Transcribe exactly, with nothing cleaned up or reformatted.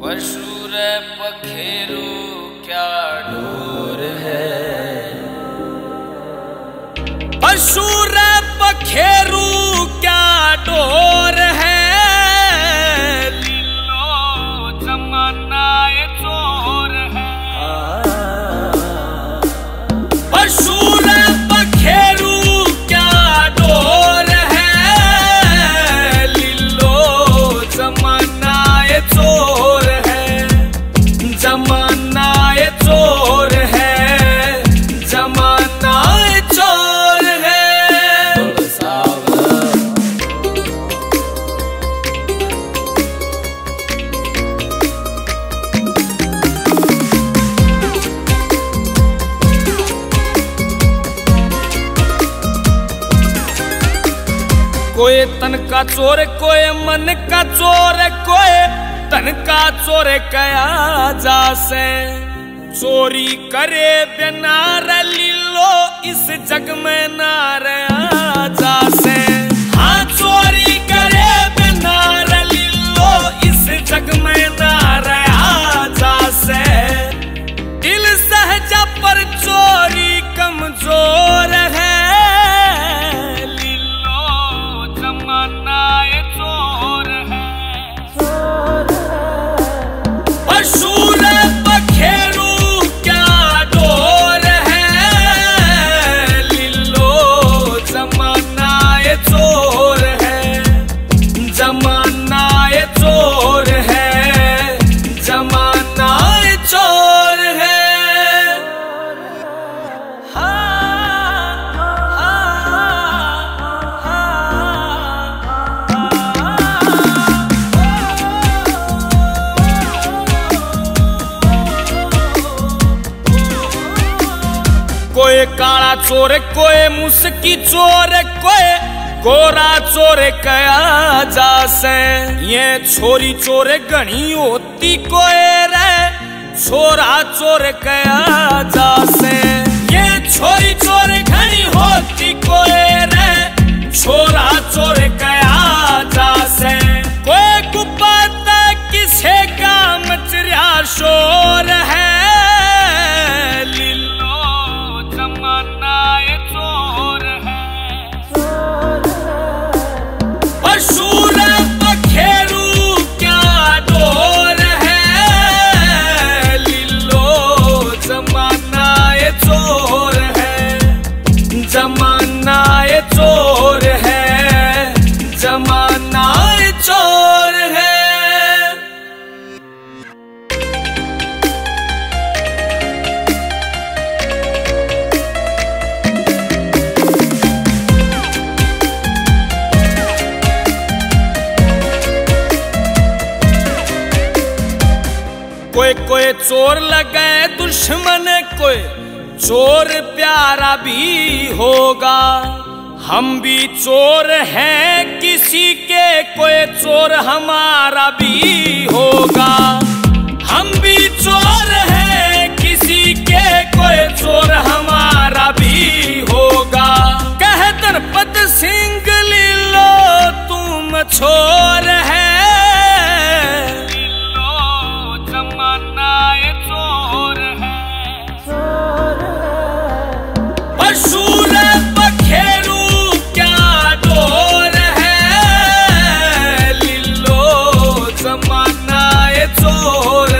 पशु रे पखेरु क्या ढोर है, पशु रे पखेरु क्या ढोर है, लीलो जमाना ये चोर है। पशु रे पखेरु क्या ढोर है, लीलो जमाना ये चोर है, जमाना ये चोर है, जमाना ये चोर है। कोई तन का चोर, कोई मन का चोर, कोई तन का चोर कया जासे। चोरी करे बिना लीलो इस जग में ना रहा जासे। हाँ चोरी करे बिना लीलो इस जग में ना रहा जासे। दिल सहजा पर चोरी कमजोर है, चोर है। पशु रे पखेरु क्या ढोर है, लीलो जमाना ये चोर है, जमाना ये चोर है, जमाना ये चोर है। कोई काला चोर, कोई मुस्की चोर, कोई गोरा चोर कया जासे। ये छोरी चोर घनी होती कोई रे, छोरा चोर कया जासे। ये छोरी चोर घनी होती कोई रे, छोरा चोर कया जासे। कोई कुपाता किसे का मचरिया शोर है, चोर है। पशु रे पखेरु क्या ढोर है, लीलो जमाना ये चोर है, जमाना ये चोर है, जमाना ये चोर है। कोई कोई चोर लगे दुश्मन, कोई चोर प्यारा भी होगा। हम भी चोर हैं किसी के, कोई चोर हमारा भी होगा। हम भी चोर हैं किसी के, कोई चोर हमारा भी होगा। कह दरपत सिंह लीलो तुम छोर है, चोर है। पशु रे पखेरु क्या ढोर है, लीलो जमाना ये चोर